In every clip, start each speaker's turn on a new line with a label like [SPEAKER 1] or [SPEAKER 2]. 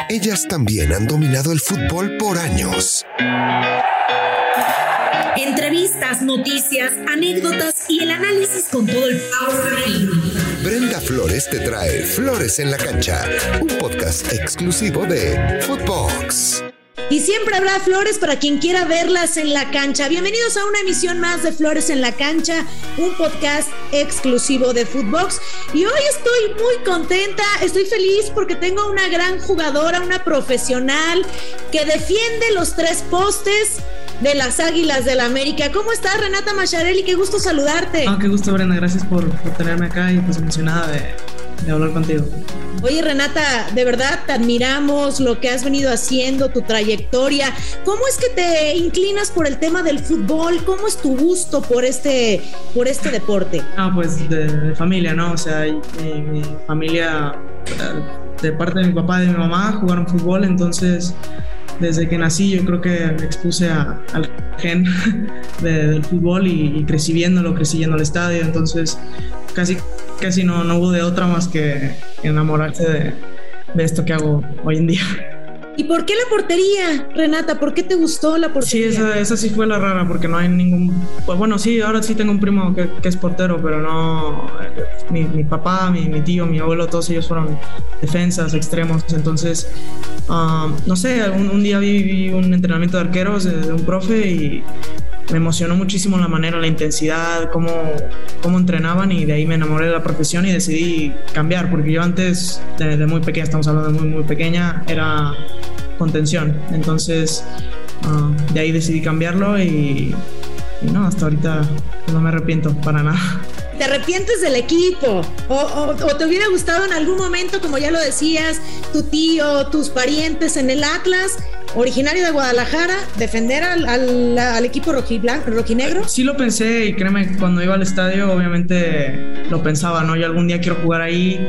[SPEAKER 1] Ellas también han dominado el fútbol por años.
[SPEAKER 2] Entrevistas, noticias, anécdotas y el análisis con todo el power femenino.
[SPEAKER 1] Brenda Flores te trae Flores en la Cancha, un podcast exclusivo de Footbox.
[SPEAKER 2] Y siempre habrá flores para quien quiera verlas en la cancha. Bienvenidos a una emisión más de Flores en la Cancha, un podcast exclusivo de Footbox. Y hoy estoy muy contenta, estoy feliz porque tengo una gran jugadora, una profesional que defiende los tres postes de las Águilas del América. ¿Cómo estás, Renata Macharelli? Qué gusto saludarte.
[SPEAKER 3] Qué gusto, Brenda. Gracias por tenerme acá y pues emocionada de hablar contigo.
[SPEAKER 2] Oye, Renata, de verdad te admiramos lo que has venido haciendo, tu trayectoria. ¿Cómo es que te inclinas por el tema del fútbol? ¿Cómo es tu gusto por este deporte?
[SPEAKER 3] Pues de familia, ¿no? O sea, mi familia, de parte de mi papá y de mi mamá, jugaron fútbol, entonces desde que nací yo creo que me expuse al gen del fútbol y crecí viéndolo, crecí yendo al estadio, entonces casi no hubo de otra más que enamorarse de esto que hago hoy en día.
[SPEAKER 2] ¿Y por qué la portería, Renata? ¿Por qué te gustó la portería?
[SPEAKER 3] Sí, esa sí fue la rara, porque no hay ningún... Pues bueno, sí, ahora sí tengo un primo que es portero, pero no... Mi papá, mi tío, mi abuelo, todos ellos fueron defensas, extremos, entonces... no sé, un día vi un entrenamiento de arqueros de un profe y me emocionó muchísimo la manera, la intensidad, cómo entrenaban, y de ahí me enamoré de la profesión y decidí cambiar, porque yo antes, de muy pequeña, estamos hablando de muy, muy pequeña, era contención, entonces de ahí decidí cambiarlo y no, hasta ahorita no me arrepiento para nada.
[SPEAKER 2] ¿Te arrepientes del equipo? ¿O te hubiera gustado en algún momento, como ya lo decías, tu tío, tus parientes en el Atlas, originario de Guadalajara, defender al equipo rojinegro?
[SPEAKER 3] Sí lo pensé, y créeme, cuando iba al estadio obviamente lo pensaba, ¿no? Yo algún día quiero jugar ahí,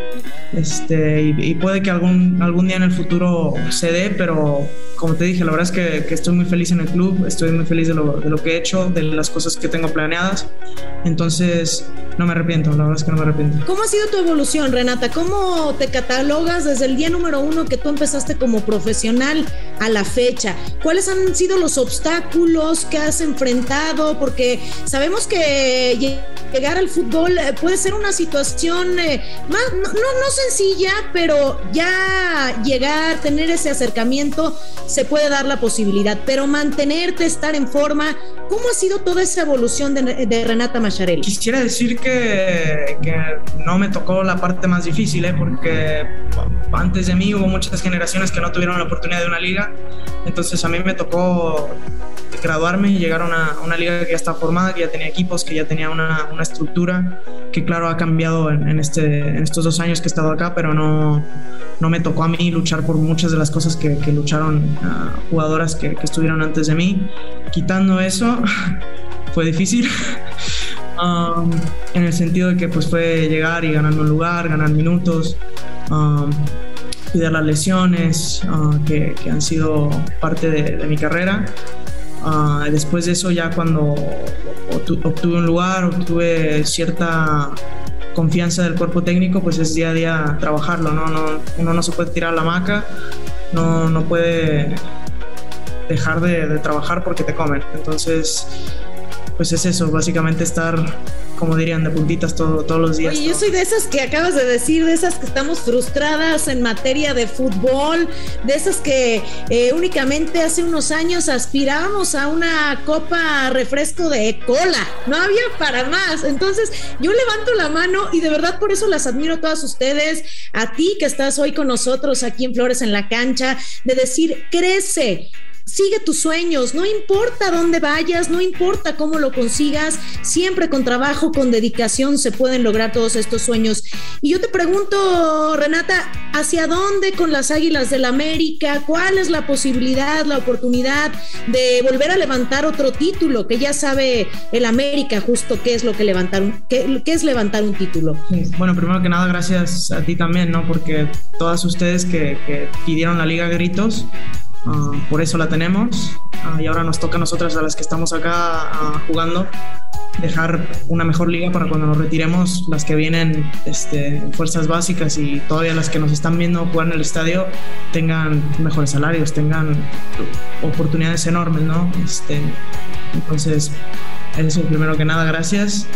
[SPEAKER 3] y puede que algún día en el futuro se dé, pero como te dije, la verdad es que estoy muy feliz en el club, estoy muy feliz de lo que he hecho, de las cosas que tengo planeadas, entonces no me arrepiento, la verdad es que no me arrepiento.
[SPEAKER 2] ¿Cómo ha sido tu evolución, Renata? ¿Cómo te catalogas desde el día número 1 que tú empezaste como profesional a la fecha? ¿Cuáles han sido los obstáculos que has enfrentado? Porque sabemos que llegar al fútbol puede ser una situación no sencilla, pero ya llegar, tener ese acercamiento, se puede dar la posibilidad, pero mantenerte, estar en forma. ¿Cómo ha sido toda esa evolución de Renata Macharelli?
[SPEAKER 3] Quisiera decir que no me tocó la parte más difícil, porque antes de mí hubo muchas generaciones que no tuvieron la oportunidad de una liga, entonces a mí me tocó graduarme y llegar a una liga que ya está formada, que ya tenía equipos, que ya tenía una estructura, que claro ha cambiado en estos 2 años que he estado acá, pero no me tocó a mí luchar por muchas de las cosas que lucharon jugadoras que estuvieron antes de mí. Quitando eso, fue difícil, en el sentido de que pues fue llegar y ganar un lugar, ganar minutos, cuidar las lesiones que han sido parte de mi carrera. Después de eso, ya cuando obtuve un lugar, obtuve cierta confianza del cuerpo técnico, pues es día a día trabajarlo, ¿no? Uno no se puede tirar a la hamaca, no puede dejar de trabajar porque te comen. Entonces, pues es eso, básicamente estar, como dirían, de puntitas todos los días.
[SPEAKER 2] Oye, yo soy de esas que acabas de decir, de esas que estamos frustradas en materia de fútbol, de esas que únicamente hace unos años aspirábamos a una copa refresco de cola, no había para más. Entonces yo levanto la mano y de verdad por eso las admiro a todas ustedes, a ti que estás hoy con nosotros aquí en Flores en la Cancha, de decir, crece, sigue tus sueños, no importa dónde vayas, no importa cómo lo consigas, siempre con trabajo, con dedicación se pueden lograr todos estos sueños. Y yo te pregunto, Renata, ¿hacia dónde con las Águilas del América? ¿Cuál es la posibilidad, la oportunidad de volver a levantar otro título? Que ya sabe el América justo qué es lo que qué es levantar un título.
[SPEAKER 3] Bueno, primero que nada, gracias a ti también, ¿no? Porque todas ustedes que pidieron la liga a gritos, por eso la tenemos, y ahora nos toca a nosotras, a las que estamos acá jugando, dejar una mejor liga para cuando nos retiremos, las que vienen fuerzas básicas y todavía las que nos están viendo jugar en el estadio tengan mejores salarios, tengan oportunidades enormes, ¿no? Entonces, eso primero que nada, gracias.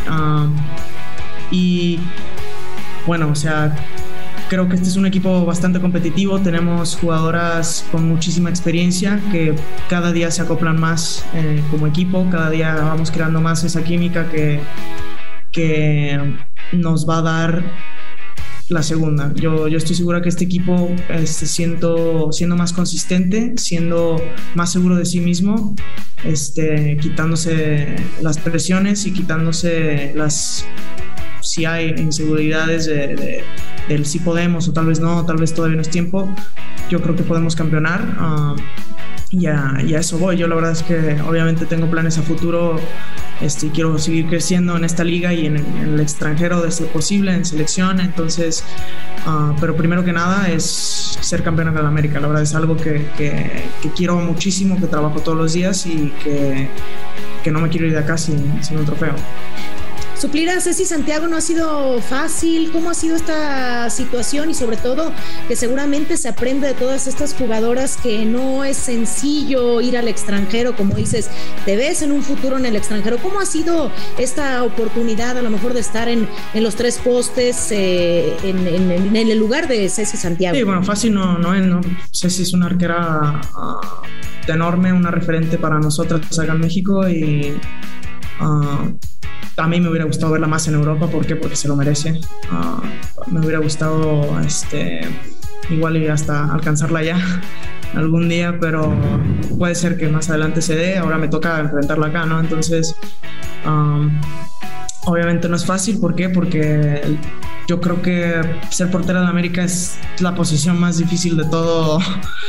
[SPEAKER 3] Y bueno, o sea, creo que este es un equipo bastante competitivo, tenemos jugadoras con muchísima experiencia que cada día se acoplan más como equipo, cada día vamos creando más esa química que nos va a dar la segunda. Yo estoy segura que este equipo, siendo más consistente, siendo más seguro de sí mismo, quitándose las presiones y quitándose si hay inseguridades del si podemos o tal vez no, tal vez todavía no es tiempo, yo creo que podemos campeonar. Y a eso voy. Yo la verdad es que obviamente tengo planes a futuro, y quiero seguir creciendo en esta liga y en el extranjero de ser posible, en selección, entonces, pero primero que nada es ser campeona de la América. La verdad es algo que quiero muchísimo, que trabajo todos los días y que no me quiero ir de acá sin un trofeo.
[SPEAKER 2] Suplir a Ceci Santiago no ha sido fácil. ¿Cómo ha sido esta situación? Y sobre todo que seguramente se aprende de todas estas jugadoras que no es sencillo ir al extranjero, como dices, te ves en un futuro en el extranjero. ¿Cómo ha sido esta oportunidad a lo mejor de estar en los tres postes en el lugar de Ceci Santiago?
[SPEAKER 3] Sí, bueno, fácil no es, ¿no? Ceci es una arquera enorme, una referente para nosotras acá en México y a mí me hubiera gustado verla más en Europa. ¿Por qué? Porque se lo merece. Me hubiera gustado igual y hasta alcanzarla ya algún día, pero puede ser que más adelante se dé. Ahora me toca enfrentarla acá, ¿no? Entonces, obviamente no es fácil. ¿Por qué? Porque yo creo que ser portera de América es la posición más difícil de toda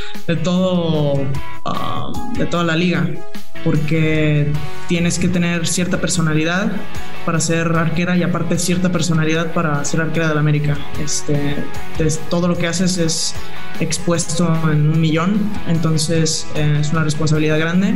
[SPEAKER 3] la liga, porque tienes que tener cierta personalidad para ser arquera y aparte cierta personalidad para ser arquera de la América. Todo lo que haces es expuesto en 1 millón, entonces es una responsabilidad grande,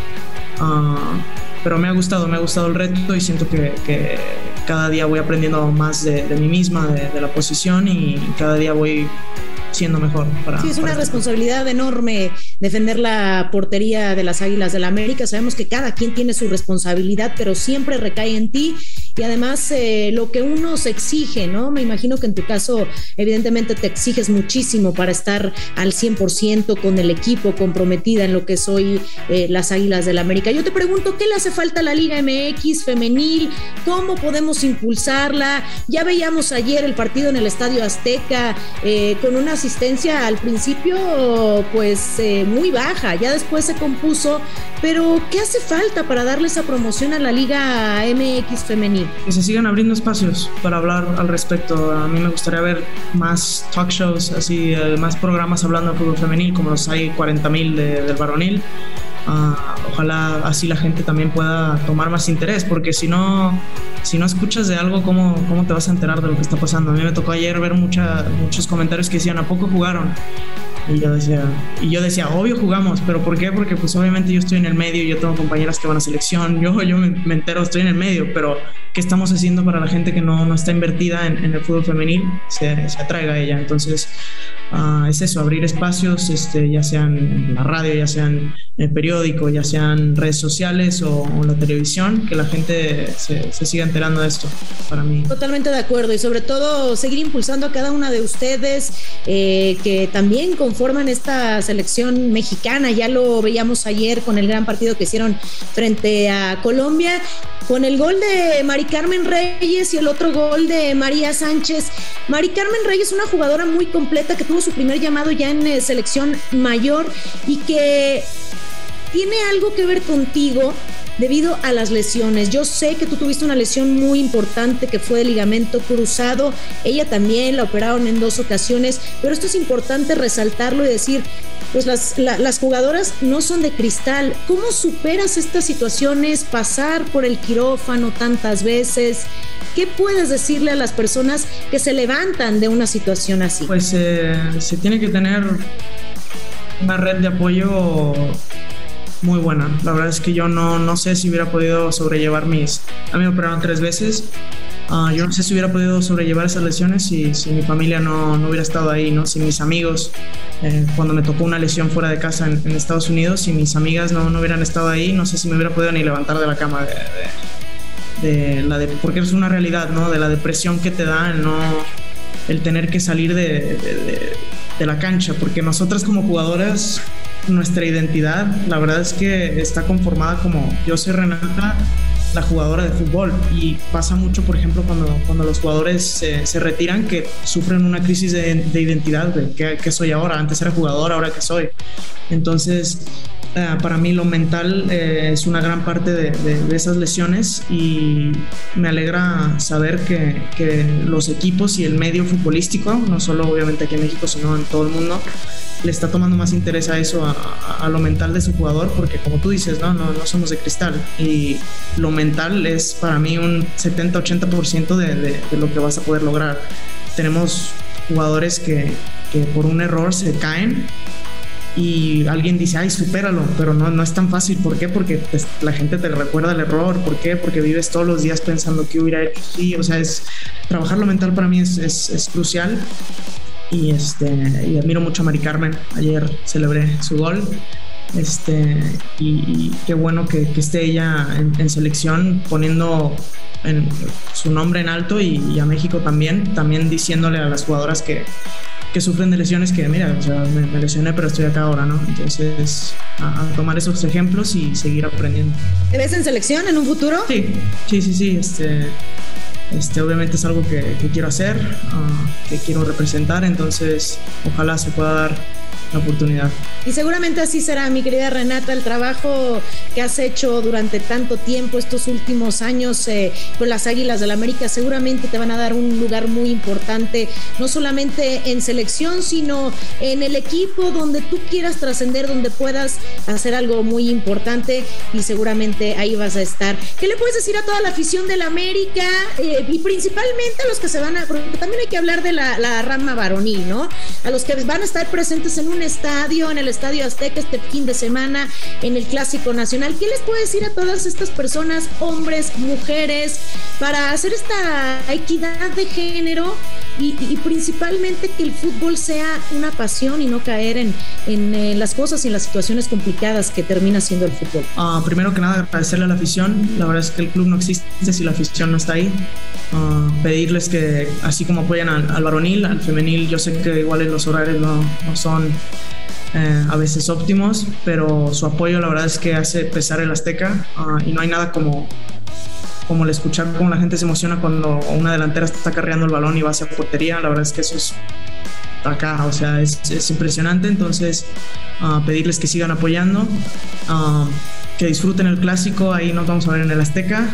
[SPEAKER 3] pero me ha gustado el reto y siento que cada día voy aprendiendo más de mí misma, de la posición, y cada día voy siendo mejor.
[SPEAKER 2] Sí, es una responsabilidad enorme defender la portería de las Águilas del la América. Sabemos que cada quien tiene su responsabilidad, pero siempre recae en ti. Y además lo que uno se exige, ¿no? Me imagino que en tu caso evidentemente te exiges muchísimo para estar al 100% con el equipo, comprometida en lo que soy las Águilas del la América. Yo te pregunto, ¿qué le hace falta a la Liga MX femenil? ¿Cómo podemos impulsarla? Ya veíamos ayer el partido en el Estadio Azteca con una asistencia al principio pues muy baja, ya después se compuso, pero ¿qué hace falta para darle esa promoción a la Liga MX femenil?
[SPEAKER 3] Que se sigan abriendo espacios para hablar al respecto. A mí me gustaría ver más talk shows, así, más programas hablando de fútbol femenil, como los hay 40,000 del varonil. Ojalá así la gente también pueda tomar más interés, porque si no escuchas de algo, ¿cómo te vas a enterar de lo que está pasando? A mí me tocó ayer ver muchos comentarios que decían, ¿a poco jugaron? Y yo decía, obvio jugamos, pero ¿por qué? Porque pues obviamente yo estoy en el medio, yo tengo compañeras que van a selección, yo me entero, estoy en el medio, pero ¿qué estamos haciendo para la gente que no está invertida en el fútbol femenil? Se atraiga a ella. Entonces es eso, abrir espacios, ya sean en la radio, ya sean en el periódico, ya sean redes sociales o en la televisión, que la gente se siga enterando de esto, para mí.
[SPEAKER 2] Totalmente de acuerdo, y sobre todo seguir impulsando a cada una de ustedes que también conforman esta selección mexicana. Ya lo veíamos ayer con el gran partido que hicieron frente a Colombia, con el gol de Mari Carmen Reyes y el otro gol de María Sánchez. Mari Carmen Reyes, una jugadora muy completa que tuvo su primer llamado ya en selección mayor y que tiene algo que ver contigo debido a las lesiones. Yo sé que tú tuviste una lesión muy importante que fue de ligamento cruzado. Ella también la operaron en 2 ocasiones, pero esto es importante resaltarlo y decir, pues las jugadoras no son de cristal. ¿Cómo superas estas situaciones, pasar por el quirófano tantas veces? ¿Qué puedes decirle a las personas que se levantan de una situación así?
[SPEAKER 3] Pues se tiene que tener una red de apoyo muy buena. La verdad es que yo no sé si hubiera podido sobrellevar a mí me operaron 3 veces. Yo no sé si hubiera podido sobrellevar esas lesiones si mi familia no hubiera estado ahí, ¿no? Si mis amigos, cuando me tocó una lesión fuera de casa en Estados Unidos, si mis amigas no hubieran estado ahí, no sé si me hubiera podido ni levantar de la cama porque es una realidad, ¿no? De la depresión que te da el tener que salir de la cancha, porque nosotras como jugadoras, nuestra identidad, la verdad es que está conformada como yo soy Renata, la jugadora de fútbol, y pasa mucho, por ejemplo, cuando los jugadores se retiran, que sufren una crisis de identidad, de ¿qué soy ahora? Antes era jugador, ¿ahora qué soy? Entonces, para mí lo mental es una gran parte de esas lesiones, y me alegra saber que los equipos y el medio futbolístico, no solo obviamente aquí en México, sino en todo el mundo, le está tomando más interés a eso, a lo mental de su jugador, porque como tú dices, no somos de cristal, y lo mental es para mí un 70-80% de lo que vas a poder lograr. Tenemos jugadores que por un error se caen y alguien dice, ay, supéralo, pero no es tan fácil. ¿Por qué? Porque pues, la gente te recuerda el error. ¿Por qué? Porque vives todos los días pensando qué hubiera hecho. Sí, o sea, trabajar lo mental para mí es crucial. Y admiro mucho a Mari Carmen. Ayer celebré su gol. Y qué bueno que esté ella en selección, poniendo su nombre en alto, y a México también diciéndole a las jugadoras que sufren de lesiones que, mira, o sea, me lesioné, pero estoy acá ahora, ¿no? Entonces, a tomar esos ejemplos y seguir aprendiendo.
[SPEAKER 2] ¿Te ves en selección en un futuro?
[SPEAKER 3] Sí. Obviamente es algo que quiero hacer, que quiero representar, entonces ojalá se pueda dar la oportunidad.
[SPEAKER 2] Y seguramente así será, mi querida Renata. El trabajo que has hecho durante tanto tiempo, estos últimos años con las Águilas del América, seguramente te van a dar un lugar muy importante, no solamente en selección, sino en el equipo donde tú quieras trascender, donde puedas hacer algo muy importante, y seguramente ahí vas a estar. ¿Qué le puedes decir a toda la afición del América, y principalmente a los que se van a, porque también hay que hablar de la rama varonil, ¿no? A los que van a estar presentes en un estadio, en el Estadio Azteca este fin de semana, en el Clásico Nacional? ¿Qué les puede decir a todas estas personas, hombres, mujeres, para hacer esta equidad de género y principalmente que el fútbol sea una pasión y no caer en las cosas y en las situaciones complicadas que termina siendo el fútbol?
[SPEAKER 3] Primero que nada, agradecerle a la afición. La verdad es que el club no existe si la afición no está ahí. Pedirles que, así como apoyan al varonil, al femenil, yo sé que igual los horarios no son a veces óptimos, pero su apoyo la verdad es que hace pesar el Azteca, y no hay nada como el escuchar cómo la gente se emociona cuando una delantera está carreando el balón y va hacia portería. La verdad es que eso es acá, o sea, es impresionante. Entonces, pedirles que sigan apoyando, que disfruten el clásico, ahí nos vamos a ver en el Azteca,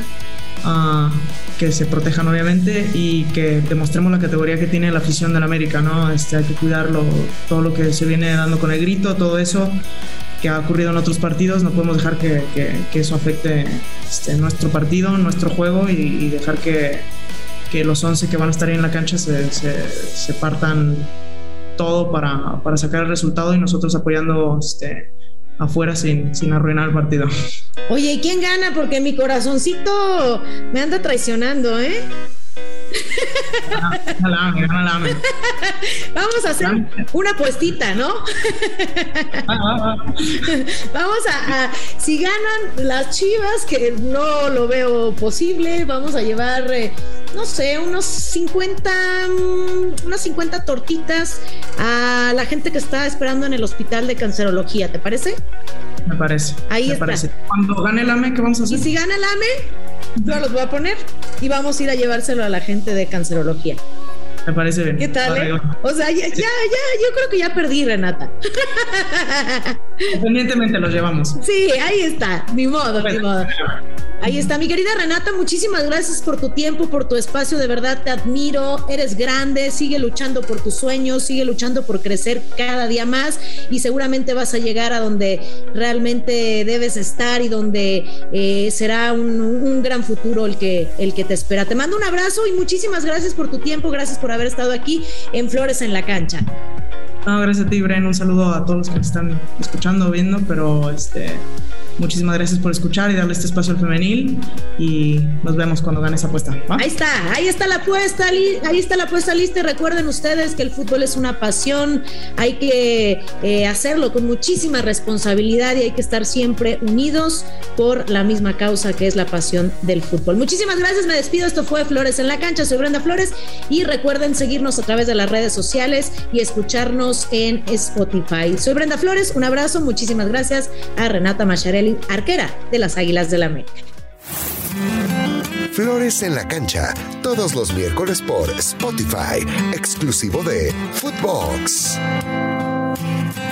[SPEAKER 3] que se protejan obviamente, y que demostremos la categoría que tiene la afición del América, ¿no? Hay que cuidarlo, todo lo que se viene dando con el grito, todo eso que ha ocurrido en otros partidos, no podemos dejar que eso afecte nuestro partido, nuestro juego, y dejar que los 11 que van a estar ahí en la cancha se partan todo para sacar el resultado, y nosotros apoyando afuera sin arruinar el partido.
[SPEAKER 2] Oye, ¿y quién gana? Porque mi corazoncito me anda traicionando, ¿eh?
[SPEAKER 3] Gana.
[SPEAKER 2] Vamos a hacer una apuestita, ¿no? Vamos a si ganan las Chivas, que no lo veo posible, vamos a llevar no sé, unas 50 tortitas a la gente que está esperando en el hospital de cancerología, ¿te parece?
[SPEAKER 3] Me parece.
[SPEAKER 2] Ahí está.
[SPEAKER 3] Cuando gane el AME, ¿qué vamos a hacer?
[SPEAKER 2] Y si gana el AME, yo los voy a poner y vamos a ir a llevárselo a la gente de cancerología.
[SPEAKER 3] Me parece bien.
[SPEAKER 2] ¿Qué tal? O sea, ya, yo creo que ya perdí, Renata.
[SPEAKER 3] Independientemente los llevamos.
[SPEAKER 2] Sí, ahí está, ni modo. Ahí está, mi querida Renata, muchísimas gracias por tu tiempo, por tu espacio, de verdad te admiro, eres grande, sigue luchando por tus sueños, sigue luchando por crecer cada día más, y seguramente vas a llegar a donde realmente debes estar y donde será un gran futuro el que te espera. Te mando un abrazo y muchísimas gracias por tu tiempo, gracias por haber estado aquí en Flores en la Cancha.
[SPEAKER 3] No, gracias a ti, Bren. Un saludo a todos los que me están escuchando o viendo, pero muchísimas gracias por escuchar y darle este espacio al femenil, y nos vemos cuando gane esa apuesta, ¿va?
[SPEAKER 2] Ahí está la apuesta lista. Recuerden ustedes que el fútbol es una pasión, hay que hacerlo con muchísima responsabilidad y hay que estar siempre unidos por la misma causa que es la pasión del fútbol. Muchísimas gracias, me despido. Esto fue Flores en la Cancha, soy Brenda Flores y recuerden seguirnos a través de las redes sociales y escucharnos en Spotify. Soy Brenda Flores, un abrazo, muchísimas gracias a Renata Macharelli, arquera de las Águilas del América.
[SPEAKER 1] Flores en la Cancha, todos los miércoles por Spotify, exclusivo de Footbox.